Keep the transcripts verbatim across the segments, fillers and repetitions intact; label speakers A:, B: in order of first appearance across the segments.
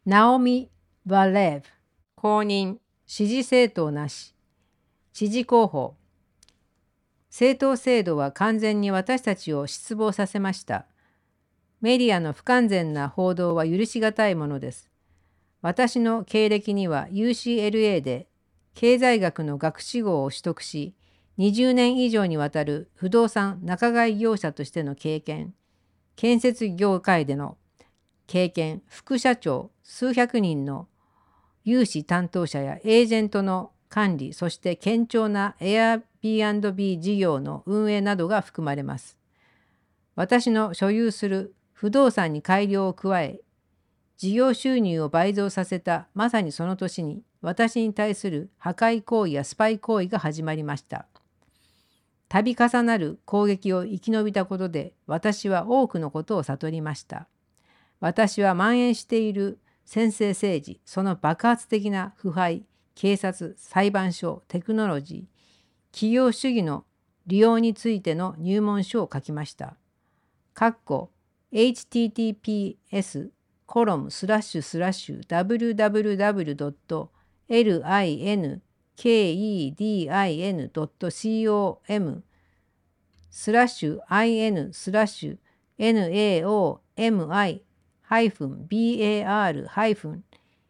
A: ナオミ・バレーブ、公認、支持政党なし、知事候補。政党制度は完全に私たちを失望させました。メディアの不完全な報道は許しがたいものです。私の経歴には ユーシーエルエー で経済学の学士号を取得し、にじゅうねん以上にわたる不動産仲買業者としての経験、建設業界での経験、副社長、数百人の融資担当者やエージェントの管理、そして堅調な Airbnb 事業の運営などが含まれます。私の所有する不動産に改良を加え、事業収入を倍増させたまさにその年に、私に対する破壊行為やスパイ行為が始まりました。度重なる攻撃を生き延びたことで、私は多くのことを悟りました。私は蔓延している専制政治、その爆発的な腐敗、警察、裁判所、テクノロジー、企業主義の利用についての入門書を書きました。括弧 エイチティーティーピーエス コロムスラッシュスラッシュ ダブリューダブリューダブリュー ドット リンkedin ドット com スラッシュ in スラッシュ naomi ハイフン bar ハイフン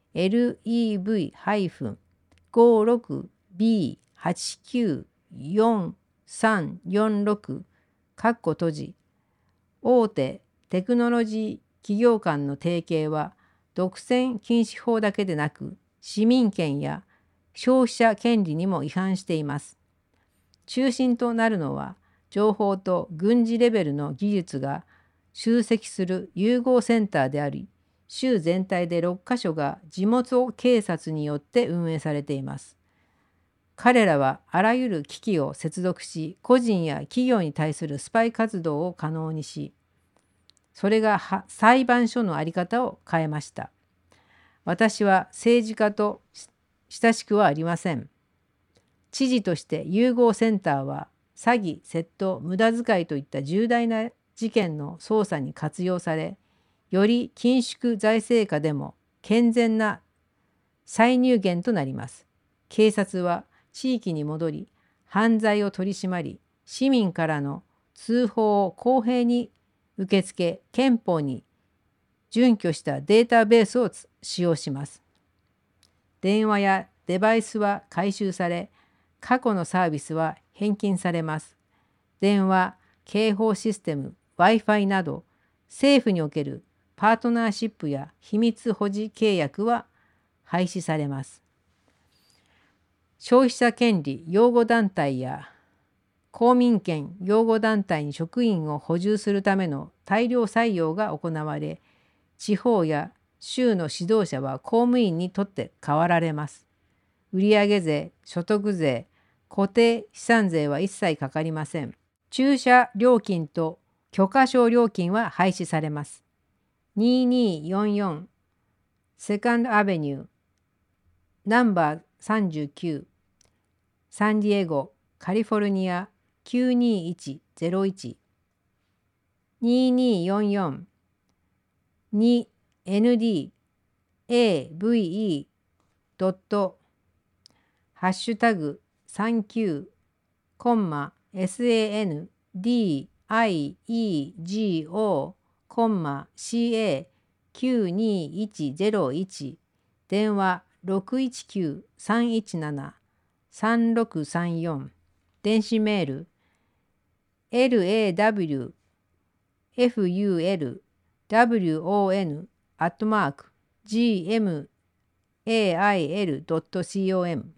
A: lev ハイフン ごじゅうろくビーはちきゅうよんさんよんろく 括弧閉じ。大手テクノロジー企業間の提携は独占禁止法だけでなく、市民権や消費者権利にも違反しています。中心となるのは情報と軍事レベルの技術が集積する融合センターであり、州全体でろっかしょが地元警察によって運営されています。彼らはあらゆる機器を接続し、個人や企業に対するスパイ活動を可能にし、それが裁判所の在り方を変えました。私は政治家と親しくはありません。知事として融合センターは詐欺、窃盗、無駄遣いといった重大な事件の捜査に活用され、より緊縮財政下でも健全な歳入源となります。警察は地域に戻り、犯罪を取り締まり、市民からの通報を公平に受け付け、憲法に準拠したデータベースを使用します。電話やデバイスは回収され、過去のサービスは返金されます。電話、警報システム、Wi-Fi など、政府におけるパートナーシップや秘密保持契約は廃止されます。消費者権利擁護団体や公民権擁護団体に職員を補充するための大量採用が行われ、地方や州の指導者は公務員にとって代わられます。売上税、所得税、固定資産税は一切かかりません。駐車料金と許可証料金は廃止されます。ににーよんよんセカンドアベニューナンバーさんじゅうきゅうサンディエゴカリフォルニアきゅうにいちゼロいち ににーよんよん にエヌディー エーブイイー ドットハッシュタグさんきゅうコンマ サンディエゴコンマ シーエーきゅうにいちゼロいち電話ろくいちきゅうさんいちななさんろくさんよん電子メール ラウフウルドン アットマーク ジーエムエーアイエルドットコム